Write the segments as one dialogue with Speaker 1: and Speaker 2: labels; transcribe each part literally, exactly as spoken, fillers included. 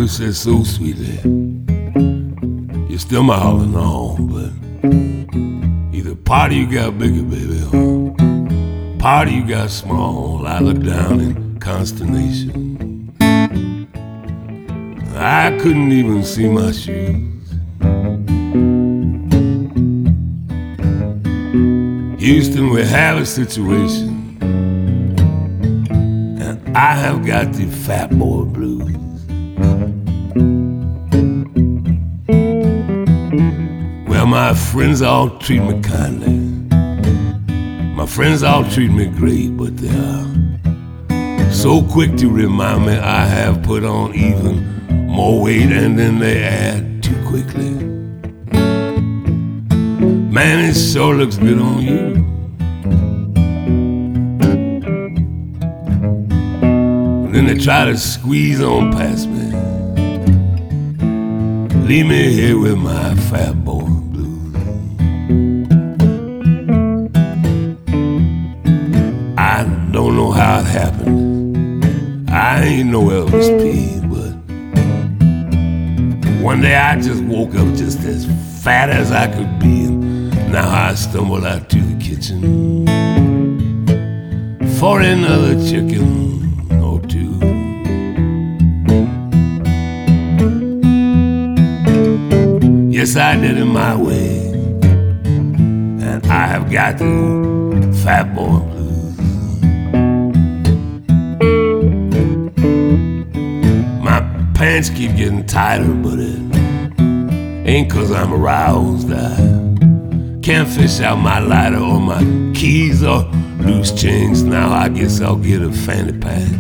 Speaker 1: baby said so sweetly, you're still my all in all, but either part of you got bigger, baby, or part of you got small. I looked down in consternation. I couldn't even see my shoes. Houston, we have a situation, and I have got the fat boy blues. Well, my friends all treat me kindly. My friends all treat me great, but they are so quick to remind me I have put on even more weight, and then they add too quickly. Man, it sure looks good on you. And then they try to squeeze on past me. Leave me here with my fat boy blues. I don't know how it happened. I ain't no Elvis P, but one day I just woke up just as fat as I could be, and now I stumble out to the kitchen for another chicken or two. Yes, I did it my way, and I have got the fat boy blues. My pants keep getting tighter, but it ain't 'cause I'm aroused. I can't fish out my lighter or my keys or loose change. Now I guess I'll get a fanny pack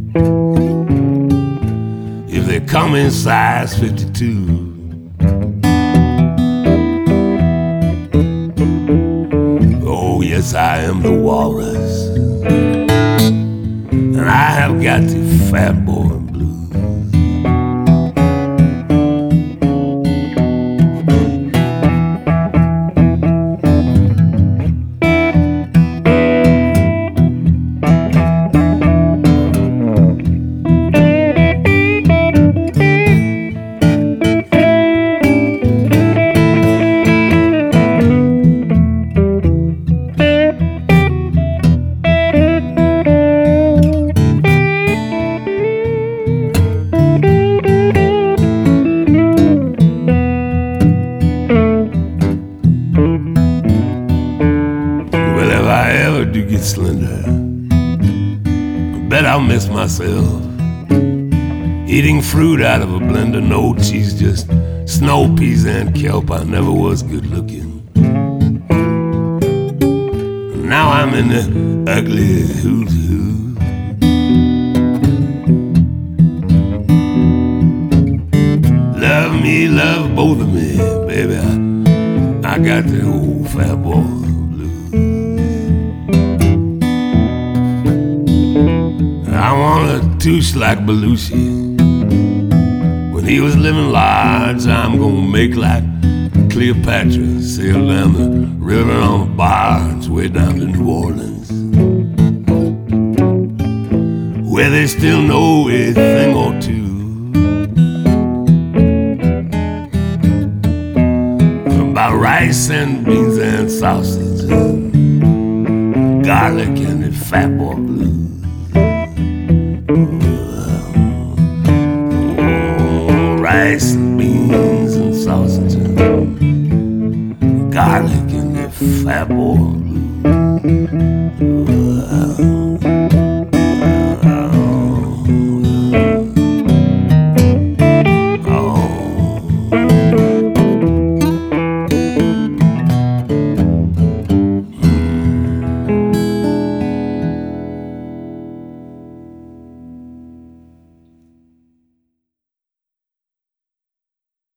Speaker 1: if they come in size fifty-two. Oh yes, I am the walrus, and I have got the fat boy blues. Do get slender, I bet I'll miss myself eating fruit out of a blender. No cheese, just snow peas and kelp. I never was good looking. Now I'm in the ugly who's who. Love me, love both of me, baby. I, I got the old fat boy. I want a touche like Belushi. When he was living large, I'm gonna make like Cleopatra, sail down the river on a barge way down to New Orleans, where they still know a thing or two about rice and beans and sausage and garlic and the fat boy blues. Rice and beans and sausage and garlic and the fat boy.